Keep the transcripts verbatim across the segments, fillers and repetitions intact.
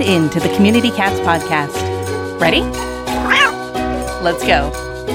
tuned in to the Community Cats Podcast. Ready? Let's go.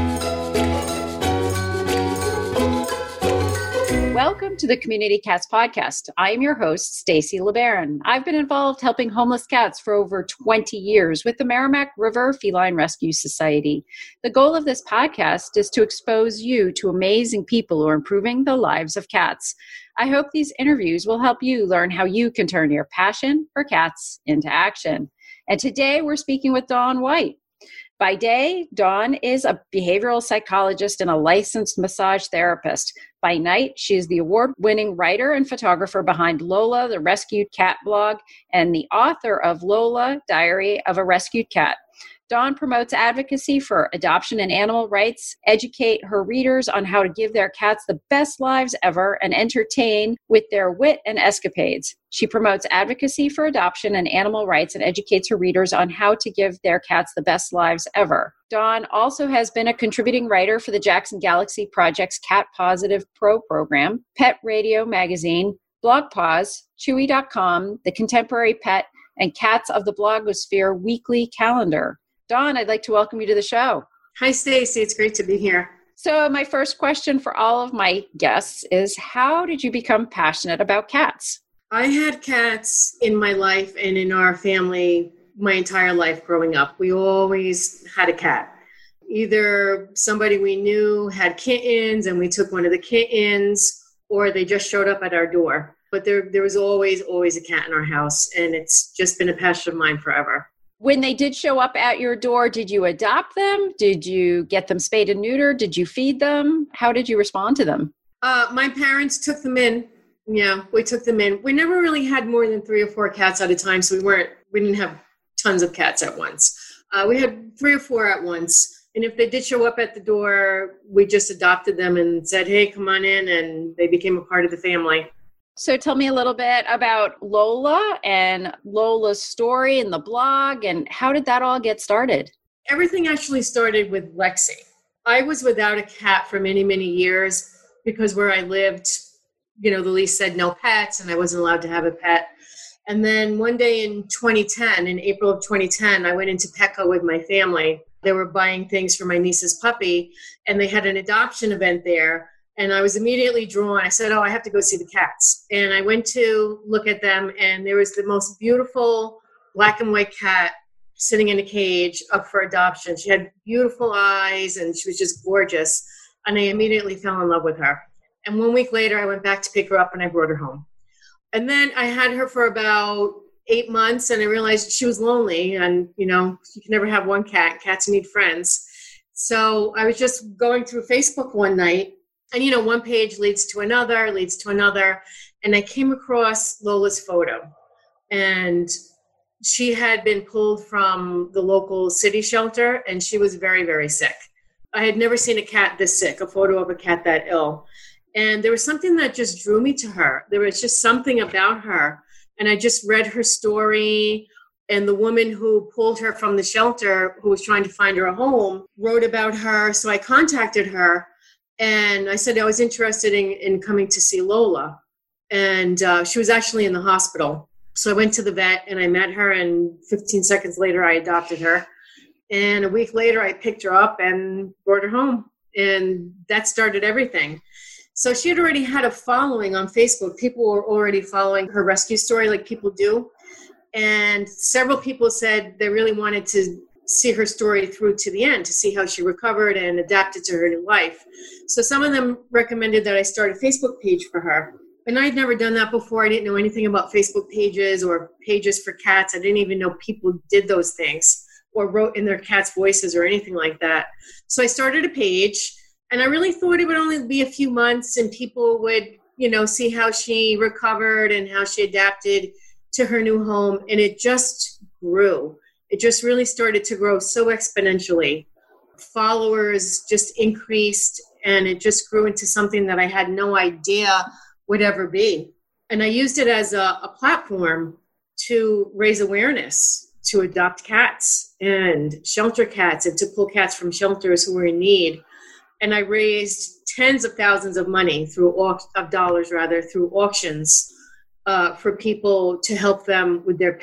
Welcome to the Community Cats Podcast. I am your host, Stacy LeBaron. I've been involved helping homeless cats for over twenty years with the Merrimack River Feline Rescue Society. The goal of this podcast is to expose you to amazing people who are improving the lives of cats. I hope these interviews will help you learn how you can turn your passion for cats into action. And today we're speaking with Dawn White. By day, Dawn is a behavioral psychologist and a licensed massage therapist. By night, she is the award-winning writer and photographer behind Lola, the Rescued Cat blog, and the author of Lola, Diary of a Rescued Cat. Dawn promotes advocacy for adoption and animal rights, educate her readers on how to give their cats the best lives ever, and entertain with their wit and escapades. She promotes advocacy for adoption and animal rights and educates her readers on how to give their cats the best lives ever. Dawn also has been a contributing writer for the Jackson Galaxy Project's Cat Positive Pro program, Pet Radio Magazine, BlogPause, Chewy dot com, The Contemporary Pet, and Cats of the Blogosphere weekly calendar. Dawn, I'd like to welcome you to the show. Hi, Stacy. It's great to be here. So my first question for all of my guests is, how did you become passionate about cats? I had cats in my life and in our family my entire life growing up. We always had a cat. Either somebody we knew had kittens and we took one of the kittens, or they just showed up at our door. But there, there was always, always a cat in our house, and it's just been a passion of mine forever. When they did show up at your door, did you adopt them? Did you get them spayed and neutered? Did you feed them? How did you respond to them? Uh, my parents took them in. Yeah, we took them in. We never really had more than three or four cats at a time, so we weren't. We didn't have tons of cats at once. Uh, we had three or four at once, and if they did show up at the door, we just adopted them and said, "Hey, come on in," and they became a part of the family. So tell me a little bit about Lola and Lola's story and the blog, and how did that all get started? Everything actually started with Lexi. I was without a cat for many, many years because where I lived, you know, the lease said no pets and I wasn't allowed to have a pet. And then one day in twenty ten, in April of twenty ten, I went into Petco with my family. They were buying things for my niece's puppy, and they had an adoption event there. And I was immediately drawn. I said, oh, I have to go see the cats. And I went to look at them, and there was the most beautiful black and white cat sitting in a cage up for adoption. She had beautiful eyes, and she was just gorgeous. And I immediately fell in love with her. And one week later, I went back to pick her up, and I brought her home. And then I had her for about eight months, and I realized she was lonely. And, you know, you can never have one cat. Cats need friends. So I was just going through Facebook one night. And, you know, one page leads to another, leads to another. And I came across Lola's photo. And she had been pulled from the local city shelter, and she was very, very sick. I had never seen a cat this sick, a photo of a cat that ill. And there was something that just drew me to her. There was just something about her. And I just read her story. And the woman who pulled her from the shelter, who was trying to find her a home, wrote about her. So I contacted her. And I said I was interested in, in coming to see Lola. And uh, she was actually in the hospital. So I went to the vet and I met her, and fifteen seconds later I adopted her. And a week later I picked her up and brought her home. And that started everything. So she had already had a following on Facebook. People were already following her rescue story like people do. And several people said they really wanted to see her story through to the end, to see how she recovered and adapted to her new life. So some of them recommended that I start a Facebook page for her. And I had never done that before. I didn't know anything about Facebook pages or pages for cats. I didn't even know people did those things or wrote in their cats' voices or anything like that. So I started a page, and I really thought it would only be a few months and people would, you know, see how she recovered and how she adapted to her new home. And it just grew. It just really started to grow so exponentially. Followers just increased, and it just grew into something that I had no idea would ever be. And I used it as a, a platform to raise awareness, to adopt cats and shelter cats, and to pull cats from shelters who were in need. And I raised tens of thousands of money through of dollars rather through auctions uh, for people to help them with their pet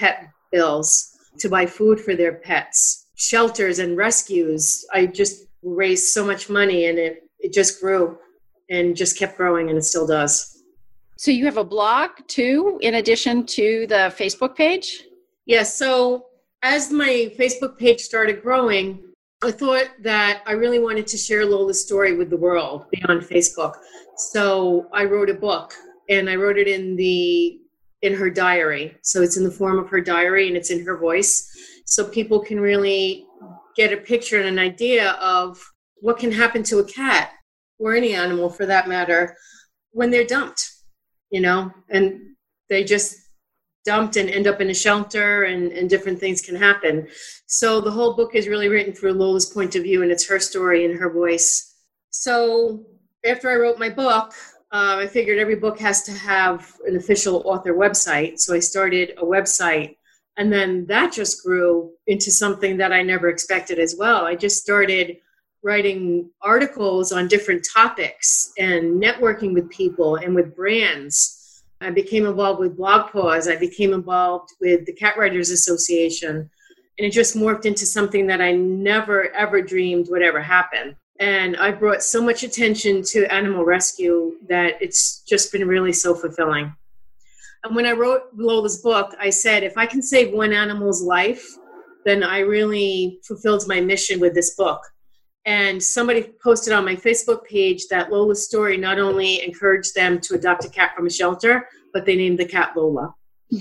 bills to buy food for their pets, shelters and rescues. I just raised so much money, and it, it just grew and just kept growing, and it still does. So you have a blog too, in addition to the Facebook page? Yes. So as my Facebook page started growing, I thought that I really wanted to share Lola's story with the world beyond Facebook. So I wrote a book, and I wrote it in the in her diary. So it's in the form of her diary, and it's in her voice. So people can really get a picture and an idea of what can happen to a cat, or any animal for that matter, when they're dumped, you know, and they just dumped and end up in a shelter, and, and different things can happen. So the whole book is really written through Lola's point of view, and it's her story and her voice. So after I wrote my book, uh, I figured every book has to have an official author website. So I started a website, and then that just grew into something that I never expected as well. I just started writing articles on different topics and networking with people and with brands. I became involved with Blog Pause. I became involved with the Cat Writers Association. And it just morphed into something that I never, ever dreamed would ever happen. And I brought so much attention to animal rescue that it's just been really so fulfilling. And when I wrote Lola's book, I said, if I can save one animal's life, then I really fulfilled my mission with this book. And somebody posted on my Facebook page that Lola's story not only encouraged them to adopt a cat from a shelter, but they named the cat Lola.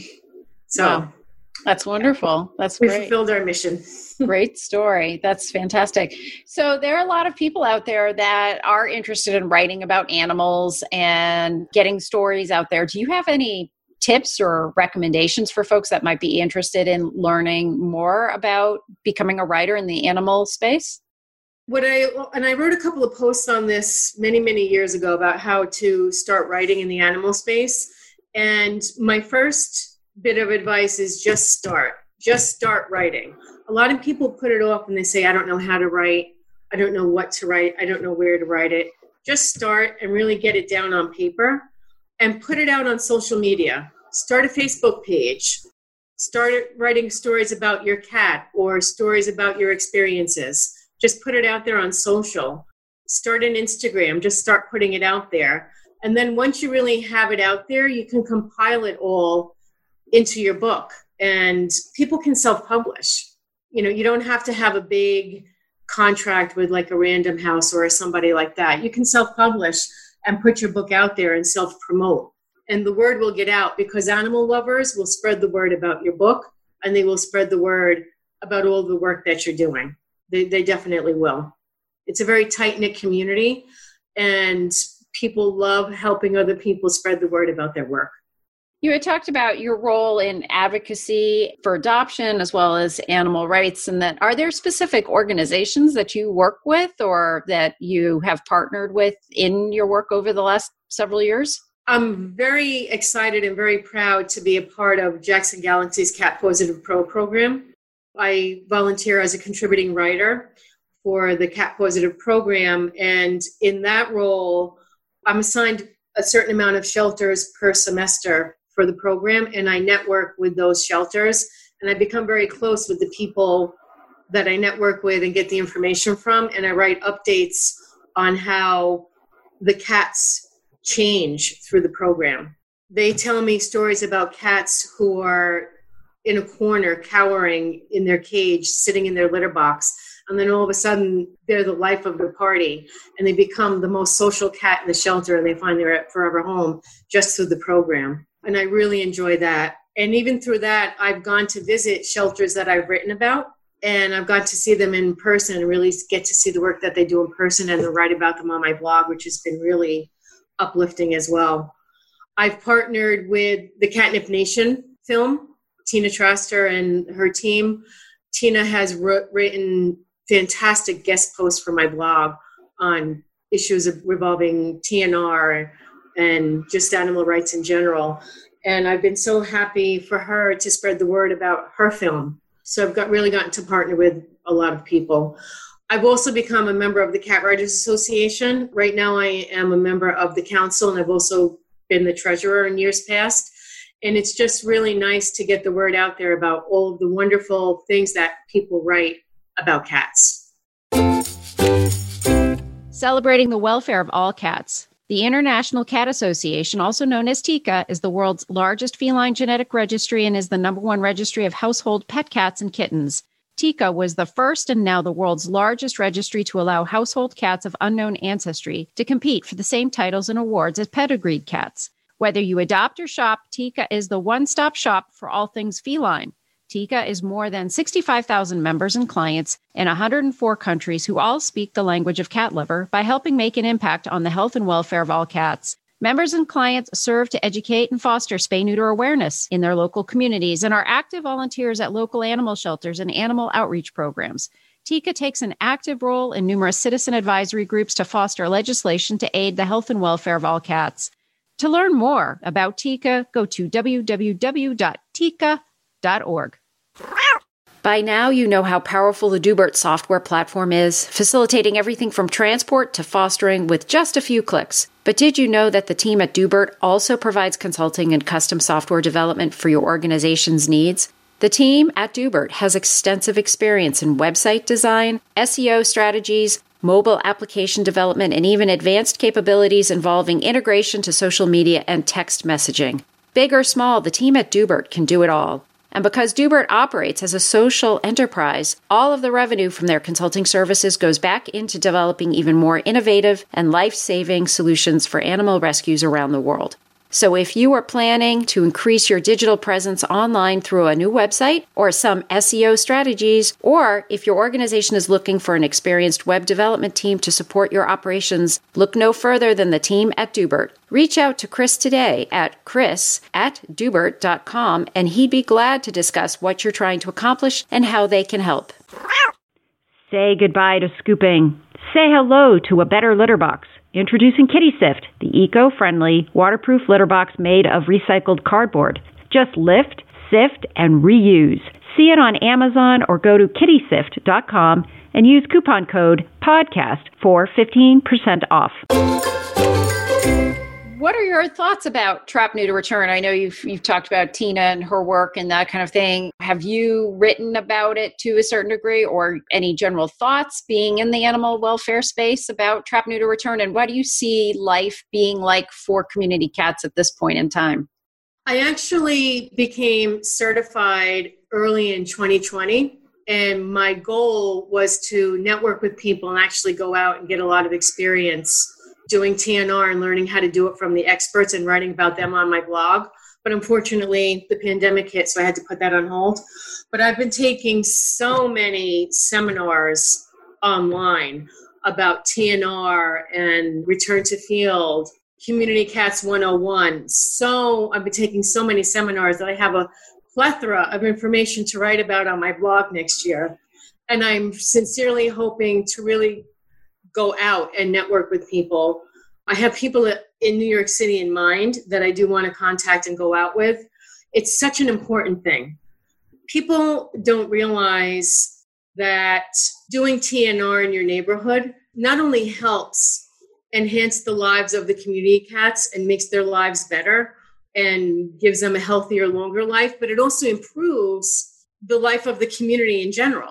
So wow. That's wonderful. That's we great. fulfilled our mission. Great story. That's fantastic. So there are a lot of people out there that are interested in writing about animals and getting stories out there. Do you have any tips or recommendations for folks that might be interested in learning more about becoming a writer in the animal space? What I and I wrote a couple of posts on this many, many years ago about how to start writing in the animal space. And my first bit of advice is just start. Just start writing. A lot of people put it off and they say, I don't know how to write. I don't know what to write. I don't know where to write it. Just start and really get it down on paper and put it out on social media. Start a Facebook page. Start writing stories about your cat or stories about your experiences. Just put it out there on social. Start an Instagram. Just start putting it out there. And then once you really have it out there, you can compile it all into your book. And people can self-publish. You know, you don't have to have a big contract with like a Random House or somebody like that. You can self-publish and put your book out there and self-promote. And the word will get out because animal lovers will spread the word about your book, and they will spread the word about all the work that you're doing. They, they definitely will. It's a very tight-knit community, and people love helping other people spread the word about their work. You had talked about your role in advocacy for adoption as well as animal rights, and that are there specific organizations that you work with or that you have partnered with in your work over the last several years? I'm very excited and very proud to be a part of Jackson Galaxy's Cat Positive Pro program. I volunteer as a contributing writer for the Cat Positive program, and in that role, I'm assigned a certain amount of shelters per semester for the program, and I network with those shelters, and I become very close with the people that I network with and get the information from, and I write updates on how the cats change through the program. They tell me stories about cats who are in a corner, cowering in their cage, sitting in their litter box, and then all of a sudden they're the life of the party, and they become the most social cat in the shelter, and they find their forever home just through the program. And I really enjoy that. And even through that, I've gone to visit shelters that I've written about, and I've got to see them in person and really get to see the work that they do in person and to write about them on my blog, which has been really uplifting as well. I've partnered with the Catnip Nation film, Tina Traster and her team. Tina has written fantastic guest posts for my blog on issues of revolving T N R and just animal rights in general. And I've been so happy for her to spread the word about her film. So I've got really gotten to partner with a lot of people. I've also become a member of the Cat Writers Association. Right now I am a member of the council, and I've also been the treasurer in years past. And it's just really nice to get the word out there about all of the wonderful things that people write about cats. Celebrating the welfare of all cats. The International Cat Association, also known as TICA, is the world's largest feline genetic registry and is the number one registry of household pet cats and kittens. TICA was the first and now the world's largest registry to allow household cats of unknown ancestry to compete for the same titles and awards as pedigreed cats. Whether you adopt or shop, TICA is the one-stop shop for all things feline. TICA is more than sixty-five thousand members and clients in one hundred four countries who all speak the language of cat lover by helping make an impact on the health and welfare of all cats. Members and clients serve to educate and foster spay-neuter awareness in their local communities and are active volunteers at local animal shelters and animal outreach programs. TICA takes an active role in numerous citizen advisory groups to foster legislation to aid the health and welfare of all cats. To learn more about TICA, go to w w w dot tica dot org. By now, you know how powerful the Doobert software platform is, facilitating everything from transport to fostering with just a few clicks. But did you know that the team at Doobert also provides consulting and custom software development for your organization's needs? The team at Doobert has extensive experience in website design, S E O strategies, mobile application development, and even advanced capabilities involving integration to social media and text messaging. Big or small, the team at Doobert can do it all. And because Doobert operates as a social enterprise, all of the revenue from their consulting services goes back into developing even more innovative and life-saving solutions for animal rescues around the world. So if you are planning to increase your digital presence online through a new website or some S E O strategies, or if your organization is looking for an experienced web development team to support your operations, look no further than the team at Doobert. Reach out to Chris today at chris at doobert dot com, and he'd be glad to discuss what you're trying to accomplish and how they can help. Say goodbye to scooping. Say hello to a better litter box. Introducing Kitty Sift, the eco-friendly, waterproof litter box made of recycled cardboard. Just lift, sift, and reuse. See it on Amazon or go to kitty sift dot com and use coupon code PODCAST for fifteen percent off. What are your thoughts about Trap Neuter Return? I know you've you've talked about Tina and her work and that kind of thing. Have you written about it to a certain degree, or any general thoughts being in the animal welfare space about Trap Neuter Return? And what do you see life being like for community cats at this point in time? I actually became certified early in twenty twenty. And my goal was to network with people and actually go out and get a lot of experience doing T N R and learning how to do it from the experts and writing about them on my blog. But unfortunately, the pandemic hit, so I had to put that on hold. But I've been taking so many seminars online about T N R and return to field, Community Cats one oh one. So I've been taking so many seminars that I have a plethora of information to write about on my blog next year. And I'm sincerely hoping to really go out and network with people. I have people in New York City in mind that I do want to contact and go out with. It's such an important thing. People don't realize that doing T N R in your neighborhood not only helps enhance the lives of the community cats and makes their lives better and gives them a healthier, longer life, but it also improves the life of the community in general.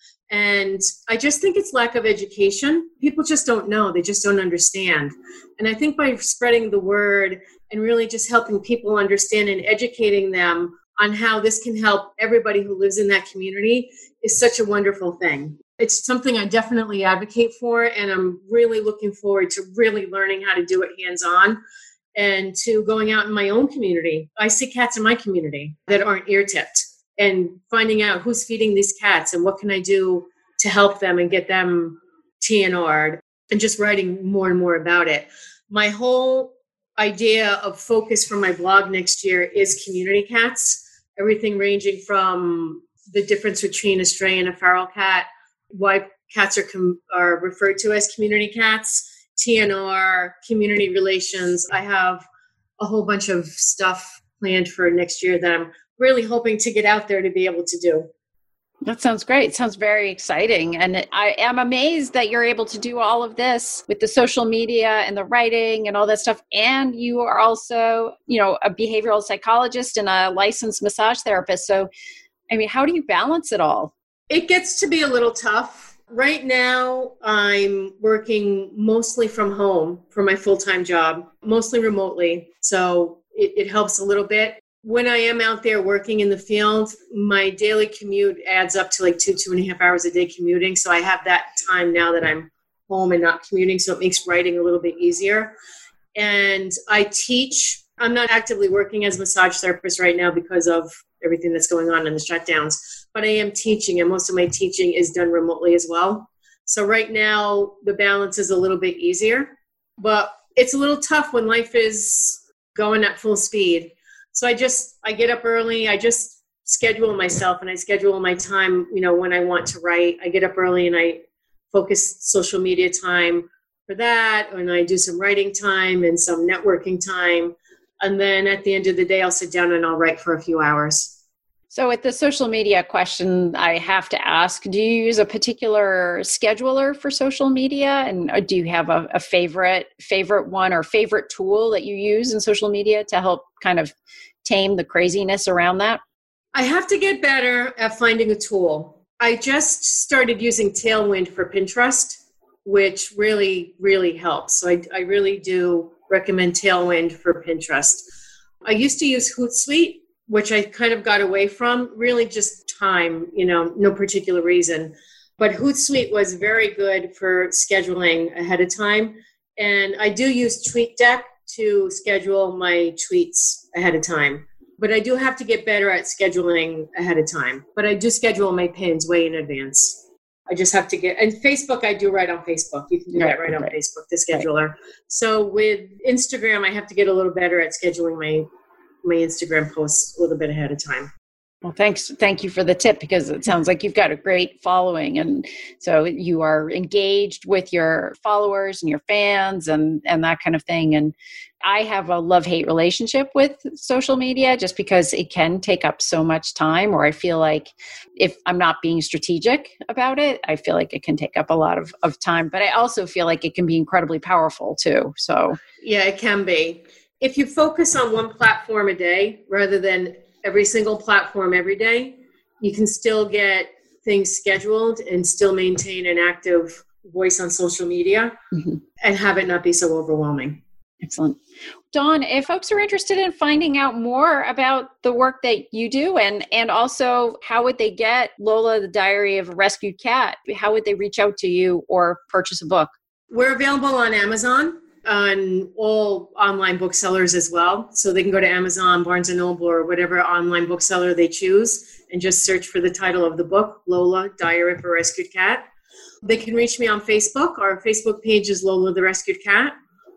And I just think it's lack of education. People just don't know. They just don't understand. And I think by spreading the word and really just helping people understand and educating them on how this can help everybody who lives in that community is such a wonderful thing. It's something I definitely advocate for, and I'm really looking forward to really learning how to do it hands-on and to going out in my own community. I see cats in my community that aren't ear-tipped, and finding out who's feeding these cats and what can I do to help them and get them T N R'd, and just writing more and more about it. My whole idea of focus for my blog next year is community cats, everything ranging from the difference between a stray and a feral cat, why cats are, com- are referred to as community cats, T N R, community relations. I have a whole bunch of stuff planned for next year that I'm really hoping to get out there to be able to do. That sounds great. Sounds very exciting. And I am amazed that you're able to do all of this with the social media and the writing and all that stuff. And you are also, you know, a behavioral psychologist and a licensed massage therapist. So, I mean, how do you balance it all? It gets to be a little tough. Right now, I'm working mostly from home for my full-time job, mostly remotely. So it, it helps a little bit. When I am out there working in the field, my daily commute adds up to like two, two and a half hours a day commuting. So I have that time now that I'm home and not commuting. So it makes writing a little bit easier. And I teach. I'm not actively working as a massage therapist right now because of everything that's going on in the shutdowns. But I am teaching, and most of my teaching is done remotely as well. So right now, the balance is a little bit easier. But it's a little tough when life is going at full speed. So I just, I get up early, I just schedule myself and I schedule my time, you know, when I want to write. I get up early and I focus social media time for that. And I do some writing time and some networking time. And then at the end of the day, I'll sit down and I'll write for a few hours. So with the social media question, I have to ask, do you use a particular scheduler for social media? And do you have a, a favorite favorite one or favorite tool that you use in social media to help kind of tame the craziness around that? I have to get better at finding a tool. I just started using Tailwind for Pinterest, which really, really helps. So I, I really do recommend Tailwind for Pinterest. I used to use Hootsuite, which I kind of got away from, really just time, you know, no particular reason. But Hootsuite was very good for scheduling ahead of time. And I do use TweetDeck to schedule my tweets ahead of time. But I do have to get better at scheduling ahead of time. But I do schedule my pins way in advance. I just have to get, and Facebook, I do right on Facebook. You can do right, that right, right on Facebook, the scheduler. Right. So with Instagram, I have to get a little better at scheduling my my Instagram posts a little bit ahead of time. Well, thanks. Thank you for the tip, because it sounds like you've got a great following. And so you are engaged with your followers and your fans and, and that kind of thing. And I have a love-hate relationship with social media just because it can take up so much time, or I feel like if I'm not being strategic about it, I feel like it can take up a lot of, of time. But I also feel like it can be incredibly powerful too. So yeah, it can be. If you focus on one platform a day rather than every single platform every day, you can still get things scheduled and still maintain an active voice on social media mm-hmm. and have it not be so overwhelming. Excellent. Dawn, if folks are interested in finding out more about the work that you do and, and also how would they get Lola, the Diary of a Rescued Cat, how would they reach out to you or purchase a book? We're available on Amazon, on all online booksellers as well. So they can go to Amazon, Barnes and Noble, or whatever online bookseller they choose and just search for the title of the book, Lola, Diary of a Rescued Cat. They can reach me on Facebook. Our Facebook page is Lola the Rescued Cat,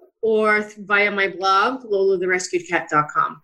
or via my blog, lola the rescued cat dot com.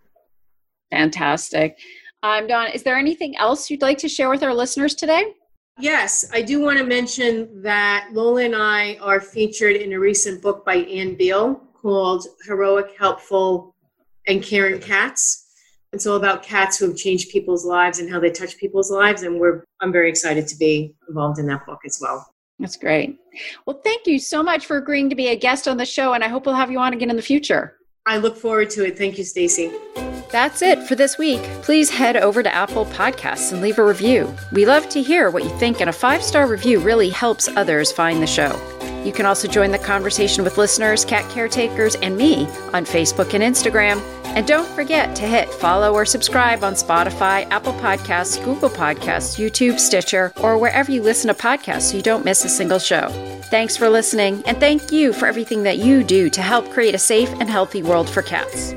Fantastic. Um, Dawn, is there anything else you'd like to share with our listeners today? Yes, I do want to mention that Lola and I are featured in a recent book by Ann Beal called Heroic, Helpful, and Caring Cats. It's all about cats who have changed people's lives and how they touch people's lives. And we're I'm very excited to be involved in that book as well. That's great. Well, thank you so much for agreeing to be a guest on the show, and I hope we'll have you on again in the future. I look forward to it. Thank you, Stacy. That's it for this week. Please head over to Apple Podcasts and leave a review. We love to hear what you think, and a five-star review really helps others find the show. You can also join the conversation with listeners, cat caretakers, and me on Facebook and Instagram. And don't forget to hit follow or subscribe on Spotify, Apple Podcasts, Google Podcasts, YouTube, Stitcher, or wherever you listen to podcasts so you don't miss a single show. Thanks for listening, and thank you for everything that you do to help create a safe and healthy world for cats.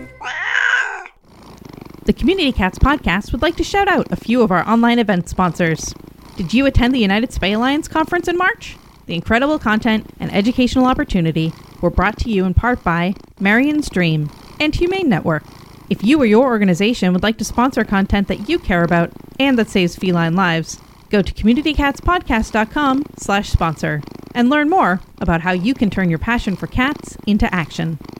The Community Cats podcast would like to shout out a few of our online event sponsors. Did you attend the United Spay Alliance conference in March? The incredible content and educational opportunity were brought to you in part by Marion's Dream and Humane Network. If you or your organization would like to sponsor content that you care about and that saves feline lives, go to community cats podcast dot com slash sponsor and learn more about how you can turn your passion for cats into action.